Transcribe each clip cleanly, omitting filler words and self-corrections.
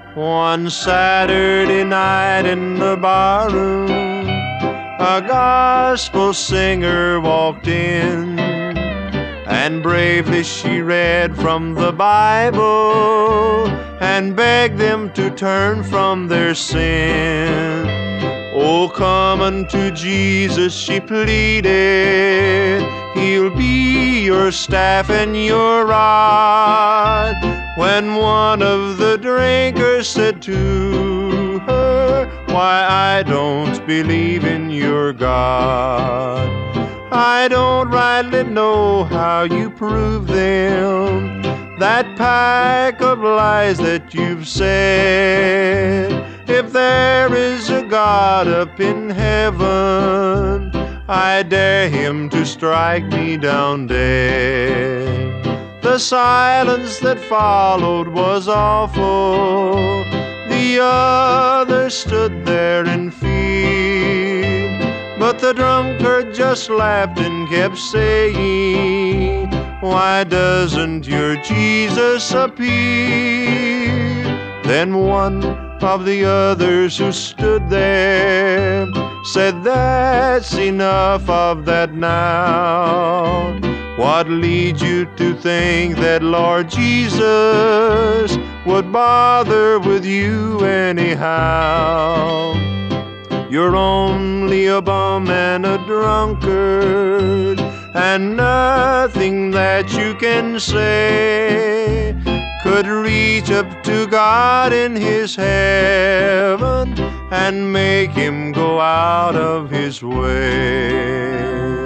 One Saturday night in the barroom, a gospel singer walked in, and bravely she read from the Bible and begged them to turn from their sin. Oh, come unto Jesus, she pleaded. He'll be your staff and your rod. When one of the drinkers said to her, why, I don't believe in your God. I don't rightly know how you prove them, that pack of lies that you've said. If there is a God up in heaven, I dare him to strike me down dead. The silence that followed was awful. The others stood there in fear, but the drunkard just laughed and kept saying, why doesn't your Jesus appear? Then one of the others who stood there said, that's enough of that now. What leads you to think that Lord Jesus would bother with you anyhow? You're only a bum and a drunkard, and nothing that you can say could reach up to God in his heaven and make him go out of his way.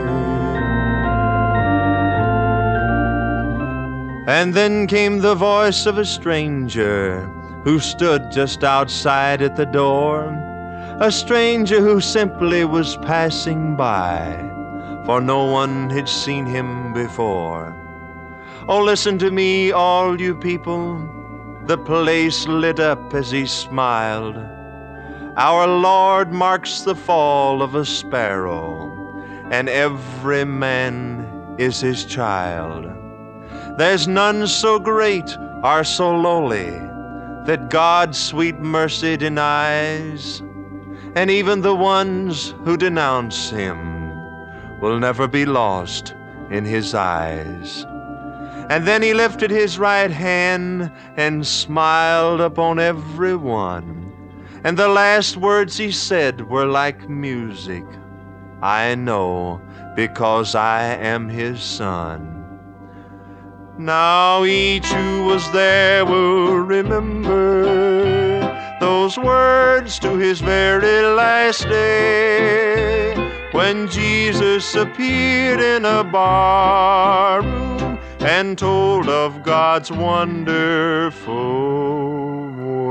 And then came the voice of a stranger who stood just outside at the door, a stranger who simply was passing by, for no one had seen him before. Oh, listen to me, all you people. The place lit up as he smiled. Our Lord marks the fall of a sparrow, and every man is his child. There's none so great or so lowly that God's sweet mercy denies, and even the ones who denounce him will never be lost in his eyes. And then he lifted his right hand and smiled upon everyone, and the last words he said were like music. I know, because I am his son. Now each who was there will remember those words to his very last day, when Jesus appeared in a barroom and told of God's wonderful